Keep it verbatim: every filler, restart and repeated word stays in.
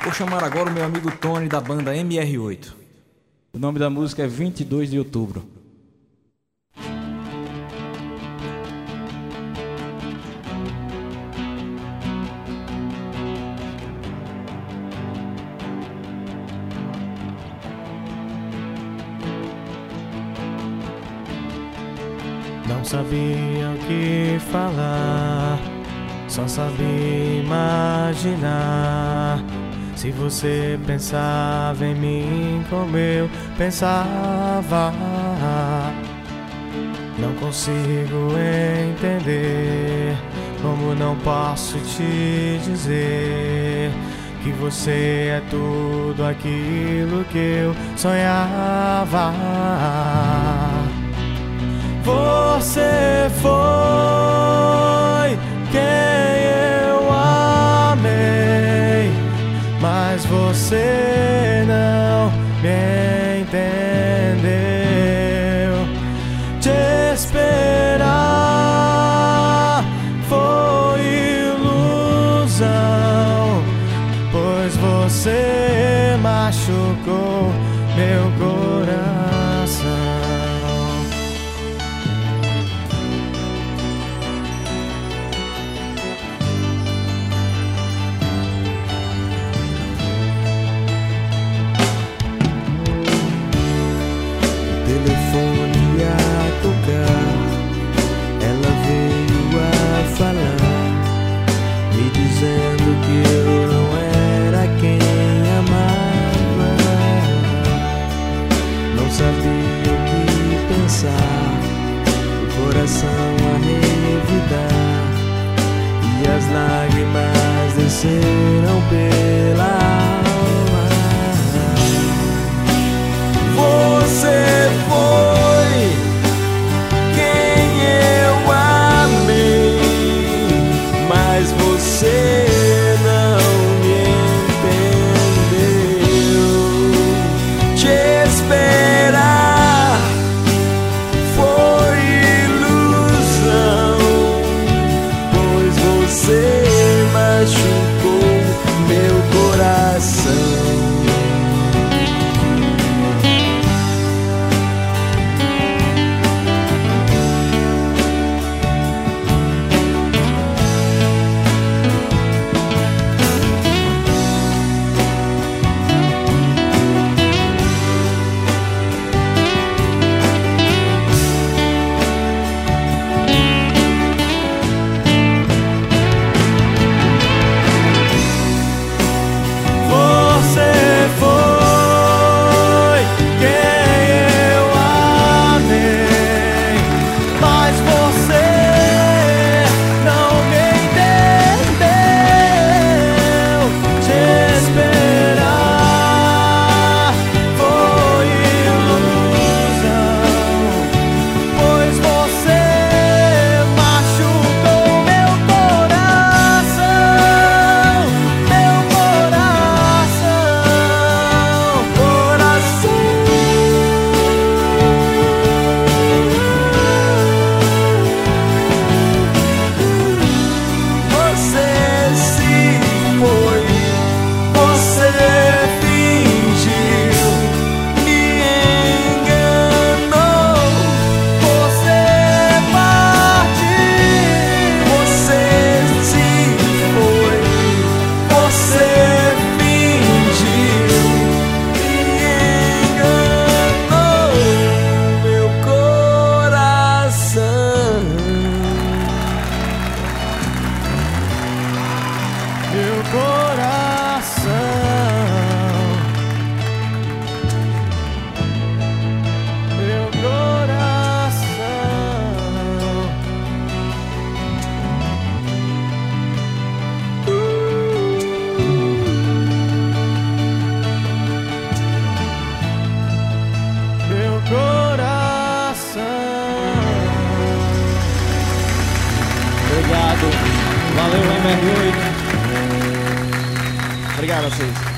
Vou chamar agora o meu amigo Tony da banda M R oito. O nome da música é vinte e dois de outubro. Não sabia o que falar, só sabia imaginar. Se você pensava em mim como eu pensava, não consigo entender como não posso te dizer que você é tudo aquilo que eu sonhava. Você foi quem eu amei, mas você não me entendeu. Te esperar foi ilusão, pois você machucou meu coração. Telefone a tocar, ela veio a falar, me dizendo que eu não era quem amava. Não sabia o que pensar, o coração a revidar, e as lágrimas desceram pela alma. Você foi quem eu amei, mas você não me entendeu. Te esperar foi ilusão, pois você machucou meu coração. Meu coração, meu coração. Meu coração. Obrigado. Valeu, M R oito. Obrigado a vocês.